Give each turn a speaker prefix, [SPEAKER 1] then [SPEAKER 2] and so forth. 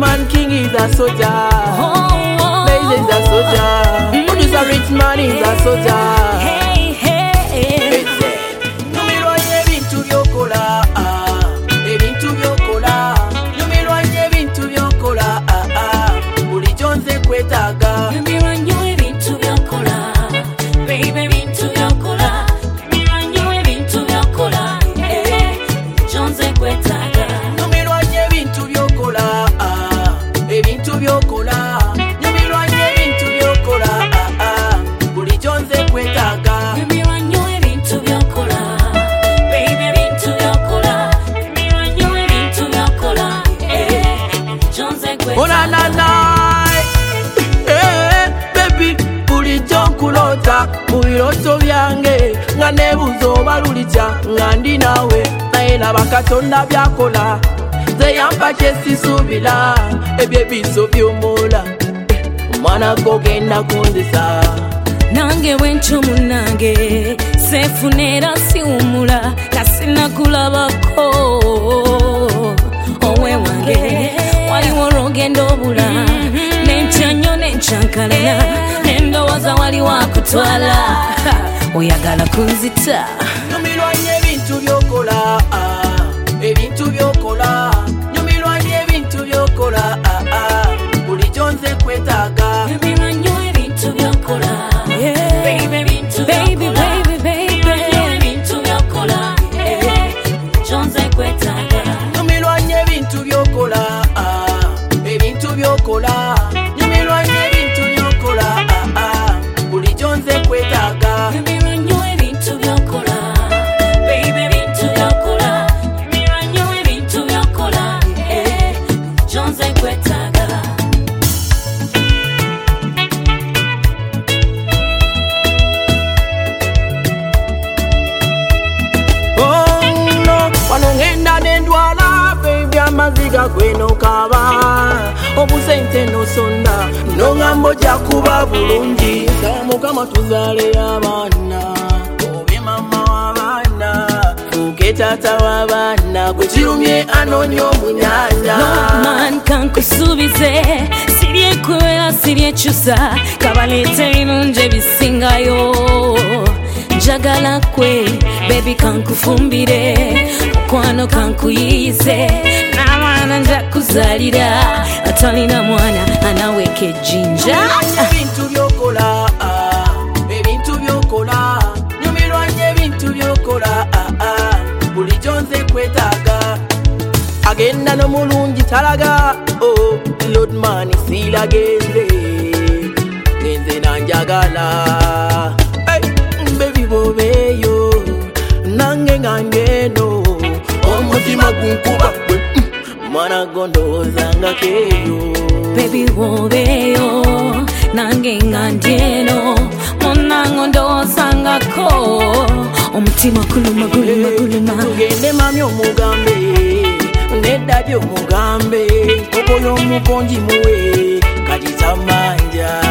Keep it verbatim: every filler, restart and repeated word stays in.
[SPEAKER 1] man king is a soldier. Oh, oh, Blaze is a soldier. Mm. Producer rich man is a soldier.
[SPEAKER 2] Hey, hey.
[SPEAKER 1] Numero ebintu byokola, ebintu byokola. Numero ebintu byokola, buli jonze kwetaga.
[SPEAKER 2] Numero ebintu byokola, baby ebintu byokola. Numero ebintu byokola, eh, jonze kwetaga.
[SPEAKER 1] Numero ebintu byokola, ebintu byokola. Numero ebintu byokola, buli jonze kwetaga. Oh na na na, eh, baby, bulijjo nkulota mu biroto byange nga nebuuza oba lulijja nga ndi naawe naye laba Katonda byakola nze yampa kyesisuubira ebyo ebiso by'omwola omwana gogenda kunzisa
[SPEAKER 2] nange bwencumu nange sefunera siwumula kasinakulabako owe wange waliwo olugendo obula nencyanyo nencyankalala nendowooza wali wakutwala oyagala kunzita
[SPEAKER 1] nyumirwa nnyo ebintu byokola ebintu byokola nyumirwa nnyo ebintu byokola bulijjo nze kwetaaga
[SPEAKER 2] nyumirwa nnyo ebintu byokola baby ebintu baby baby baby ebintu byokola jonze kwetaaga
[SPEAKER 1] nyumirwa nnyo ebintu byokola ebintu byokola nyumirwa nnyo ebintu byokola bulijjo nze kwetaaga
[SPEAKER 2] nyumirwa nnyo ebintu byokola baby ebintu byokola nyumirwa nnyo ebintu byokola jonze kwetaaga.
[SPEAKER 1] Wanongenda nendwala baby amaziga gwenokaba obusente nosonda nongambo jakuba bulungi mukama tuzaale abaana obe mama w'abaana fuke tata w'abaana gwe kirumye anoonya omunyanja
[SPEAKER 2] man kankusuubize siryekwera siryekyusa kabaleeta ebirungi ebisingayo njagala kwe baby kankufumbire mukwano kankuyiyize n'abaana njakuzaalira atalina mwana anaweka ejjinja
[SPEAKER 1] ebintu byokola ebintu byokola nyumirwa nnyo ebintu byokola bulijjo nze kwetaaga agenda n'omulungi talaga oh lordman siila genze genze nanjagala baby bobeyo nange nga ngeno omutima gunkuba gwe mwana gondowooza nga keyo
[SPEAKER 2] baby wobeyo nange nga ndyeno munango ndowoozangako omutima guluma guluma guluma
[SPEAKER 1] tugende mami omugambe nedda byomugambe koko y'omukonji muwe kati tamanja